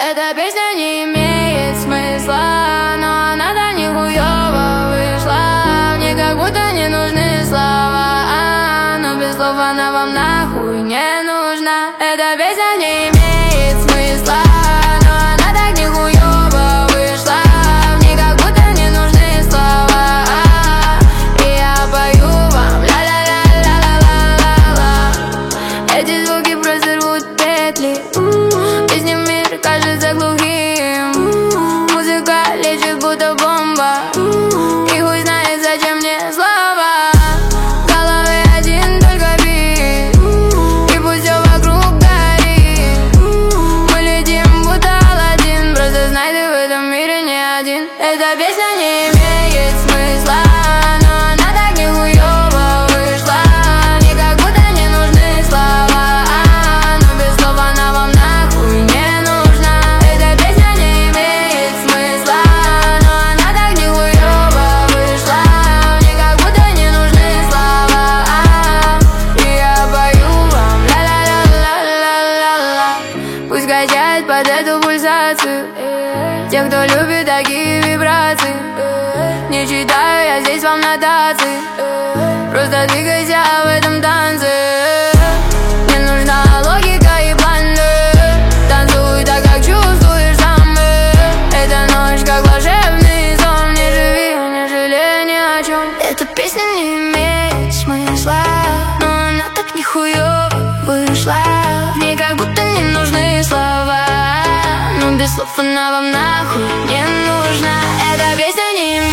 Эта песня не имеет смысла, но она так нихуёво вышла. Мне как будто не нужны слова, но без слов она вам нахуй не нужна. Эта песня не имеет смысла, но она так нихуёво вышла. Мне как будто не нужны слова, и я пою вам ла-ла-ла-ла-ла-ла-ла. Эти звуки просто рвут петли. Песня мир кажется глухим. Музыка лечит будто бомба, и хуй знает, зачем мне слова. В голове один только бит, и пусть все вокруг горит. Мы летим будто Аладдин, просто знай, ты в этом мире не один. Эта песня не имеет смысла, но она так нихуёво вышла. Мне как будто не нужны слова, но без слов она вам нахуй не нужна. Эта песня не имеет смысла, но она так нихуёво вышла. Мне как будто не нужны слова, и я пою вам ла-ла-ла-ла-ла-ла. Пусть качает под эту пульсацию те, кто любит такие вибрации. Не читаю я здесь вам нотации, просто двигайся в этом танце. Не нужна логика и планы, танцуй так, как чувствуешь сам. Эта ночь как волшебный сон, не живи, не жалей ни о чем. Эта песня не имеет смысла, но она так нихуёво вышла. Мне как будто не нужны слова, но без слов она вам нахуй не нужна. Эта песня не имеет